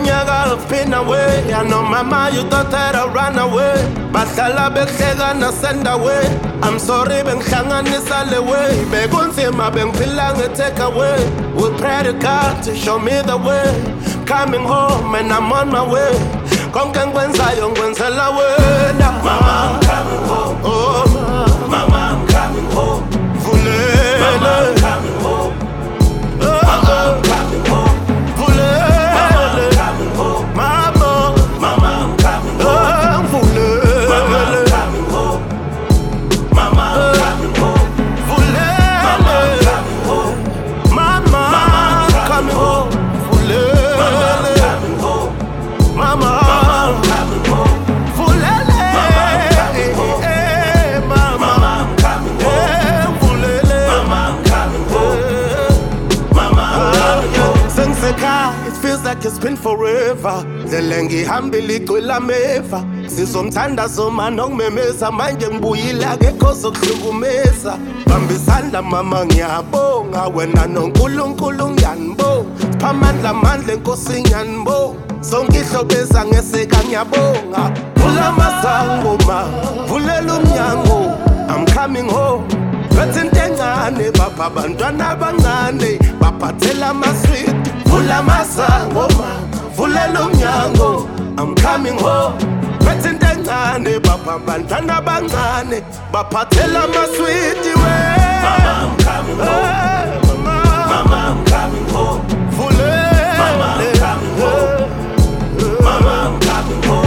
I've been away. I know mama, you thought that I ran away. Bahlala behleka na send away. I'm sorry, bengihlangana away. Bekunzima bengiphila take away. We pray to God to show me the way. Coming home and I'm on my way. Konke ngikwenzayo ngikwenzela wena. Mama, I'm coming home. Oh, mama, I'm coming home. Vulele. Mama, I'm coming home. Mama, I'm coming home. It feels like it's been forever. Zelengi hambili kwela meva. Sizomthanda soma nongimemeza manje ngibuyile akekho sokuhlukumeza. Bambisana mama ngiyabonga wena noNkulunkulu ngiyanibonga. Siphamandla amandla enkosi ngiyanibonga. Sonke ihlobeza ngeseka ngiyabonga. Vula masango ma, vulela umnyango. I'm coming home. Bethi into encane bapha abantwana abancane baphathela amasweet. Vula masango ma, vulela umnyango. I'm coming home. Bethi into encane bapha abantwana abancane baphathela amasweet. Mama, I'm coming home. Mama, I'm coming home. Vulela. Mama, I'm coming home. Mama, I'm coming home.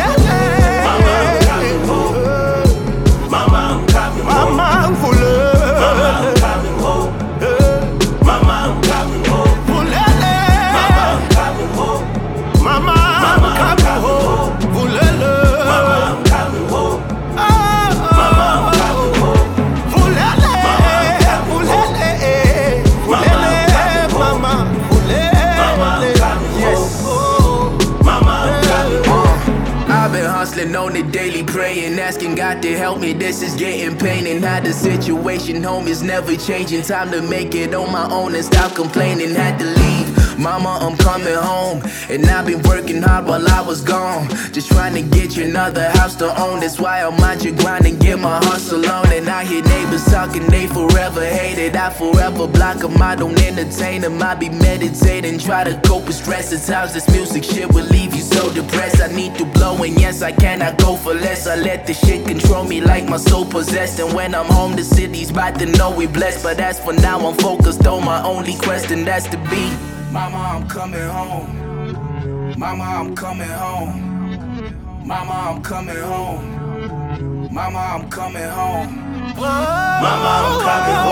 On the daily praying, asking God to help me. This is getting pain, and how the situation home is never changing. Time to make it on my own and stop complaining. Had to leave, mama, I'm coming home. And I've been working hard while I was gone, just trying to get you another house to own. That's why I'm out your grind and get my hustle on. And I hear neighbors talking, they forever hate it. I forever block them, I don't entertain them. I be meditating, try to cope with stress. At times this music shit will leave you so depressed. I need to blow, and yes I cannot go for less. I let the shit control me like my soul possessed. And when I'm home, the city's about to know we blessed. But as for now, I'm focused on my only quest, and that's to be. Mama, I'm coming home. Mama, I'm coming home. Mama, I'm coming home. Mama, I'm coming home. Mama, I'm coming home.